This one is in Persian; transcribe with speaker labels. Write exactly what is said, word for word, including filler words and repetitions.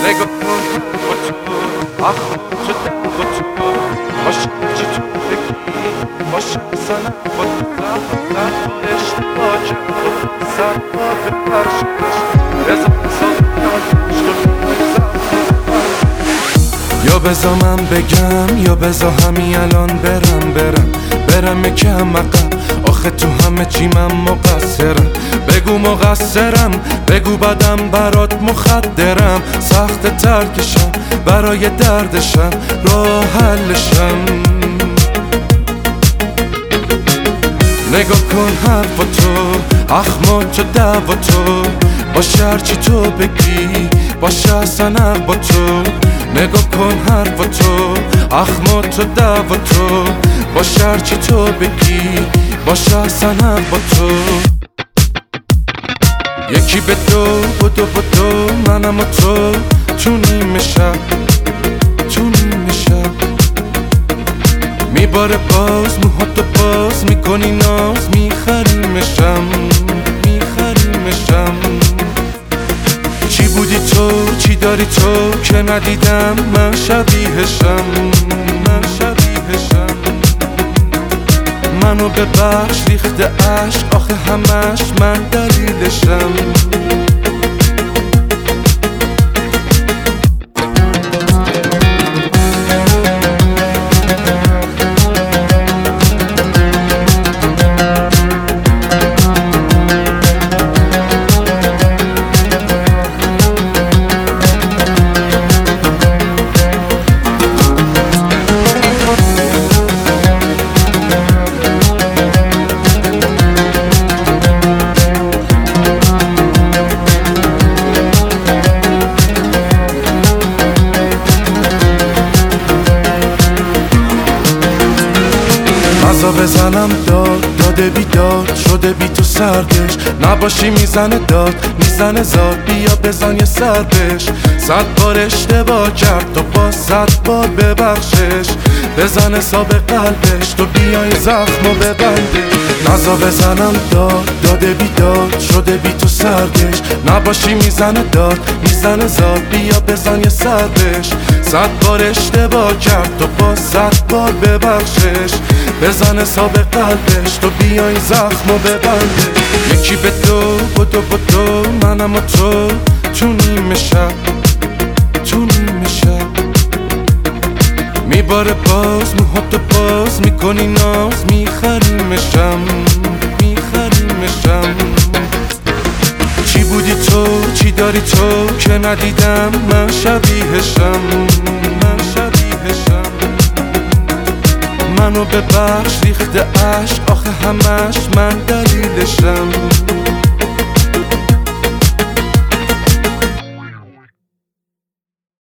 Speaker 1: نگاه کن با تو آخ شده با تو باشه چی تو بگی باشه سنم با تو زن اشتباه کرد سر با به پرشش رزا یا بزا من بگم یا بزا همین الان برم برم برم یکم عقب آخه تو همه چی من مقصرم بگو مقصرم بگو بدم برات مخدرم سخت ترکشم برای دردشم راه حلشم نگاه کن حرف تو اخما تو دعوا تو باشه هرچی تو بگی باشه اصلا با تو نگاه کن حرف تو اخما تو دعوا تو باشه هرچی تو بگی باشه اصلا با تو یکی به دو بدو بدو منم و تو تو نیمه شب تو نیمه شب میباره باز موهاتو باز میکنی ناز میخریمشم میخریمشم چی بودی تو چی داری تو که ندیدم من شبیهشم من شبیهشم منو ببخش ریخته عشق آخه همش من دلیلشم غذا بزنم داد داده بیداد شده بی تو سردش نباشی میزنه داد میزنه زاد بیا بزن یه سردش صد بار اشتباه کرد تو با صد بار ببخشش بزن حساب قلبش تو بیای زخمو ببنده غذا بزنم داد داده بیداد شده بی تو سردش نباشی میزنه داد میزنه زاد بیا بزن یه سردش صد بار اشتباه کرد تو با صد بار ببخشش بزن حساب قلبش تو بیای زخمو ببنده یکی به دو بدو بدو منم و تو تو نیمه شب تو نیمه شب میباره باز موهاتو باز میکنی ناز میخریمشم میخریمشم چی بودی تو چی داری تو که ندیدم من شبیهشم من شبیهشم منو ببخش ریخته عشق آخه همش من دلیلشم